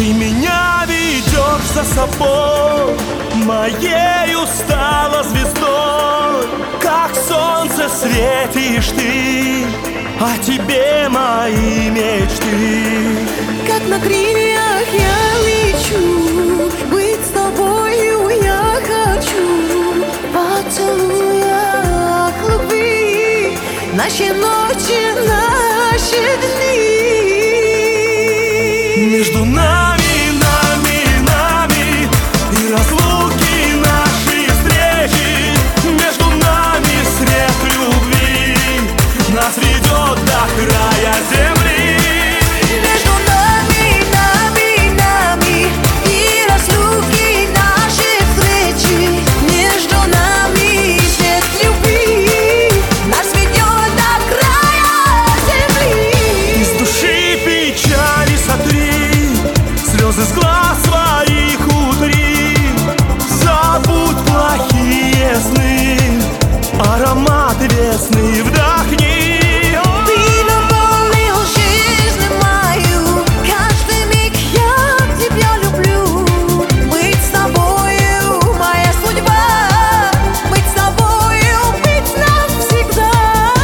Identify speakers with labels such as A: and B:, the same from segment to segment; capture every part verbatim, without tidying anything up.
A: Ты меня ведешь за собой, моею стала звездой. Как солнце светишь ты, о тебе мои мечты.
B: Как на крыльях я лечу, быть с тобою я хочу. Поцелуях любви, наши ночи, наши дни.
A: Между нами, нами, нами и разлуки, наши встречи. Между нами свет любви нас ведет до края земли.
B: Между нами, нами, нами и разлуки, наши встречи. Между нами свет любви нас ведет до края земли.
A: Из души печали сотри, слезы с глаз своих утри. Забудь плохие сны, аромат весны вдохни.
B: Ты наполнил жизнь мою, каждый миг я тебя люблю. Быть с тобою моя судьба, быть с тобою, быть навсегда.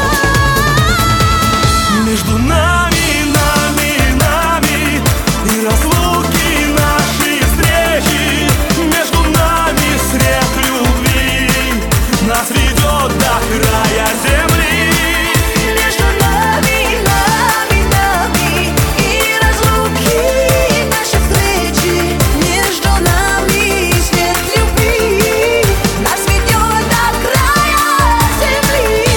A: Между нами, нами, нами и разлуки, наши встречи. Между нами свет любви нас ведет до края земли.
B: Между нами, нами, нами и разлуки, наши встречи. Между нами свет любви нас ведет до края земли.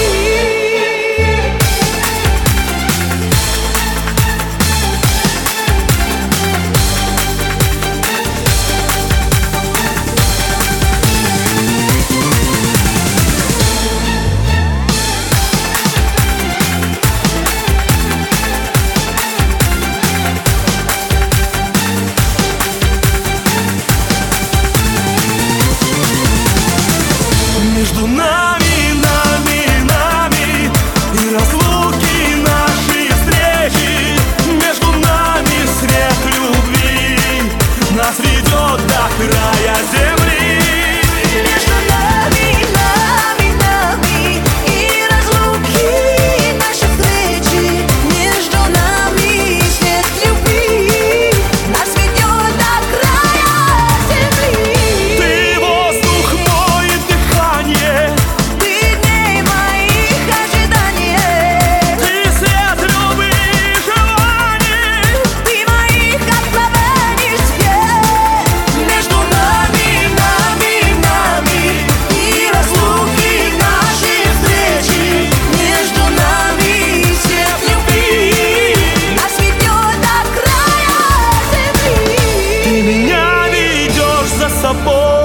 A: Между нами, нами, нами и разлуки, наши встречи. Между нами свет любви нас ведет до края земли.
B: Между нами, нами, нами и разлуки, наши встречи. Между нами свет любви нас ведет до края земли.
A: Ты воздух мой, дыхание,
B: Ты дней моих ожиданий,
A: ты свет любви, желаний.
B: ты моих откровений свет. Между нами, нами, нами и разлуки, наши встречи. Между нами свет любви нас ведет до края земли.
A: Ты меня ведешь за собой,